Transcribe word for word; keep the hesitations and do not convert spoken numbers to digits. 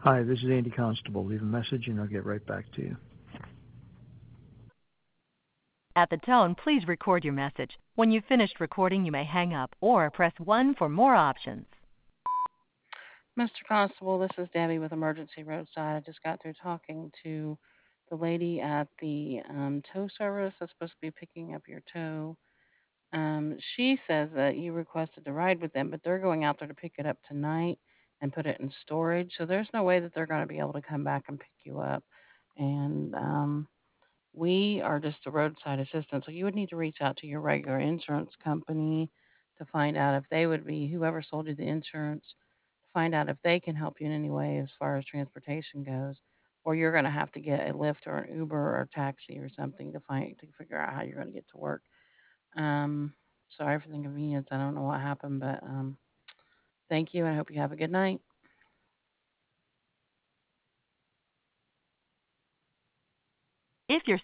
Hi, this is Andy Constable. Leave a message and I'll get right back to you. At the tone, please record your message. When you've finished recording, you may hang up or press one for more options. Mister Constable, this is Debbie with Emergency Roadside. I just got through talking to the lady at the um, tow service that's supposed to be picking up your tow. Um, she says that you requested to ride with them, but they're going out there to pick it up tonight and put it in storage. So there's no way that they're going to be able to come back and pick you up. And um, we are just a roadside assistant, so you would need to reach out to your regular insurance company to find out if they would be, whoever sold you the insurance, to find out if they can help you in any way as far as transportation goes, or you're going to have to get a Lyft or an Uber or a taxi or something to find to figure out how you're going to get to work. Um, sorry for the inconvenience. I don't know what happened, but um, thank you, and I hope you have a good night. If you're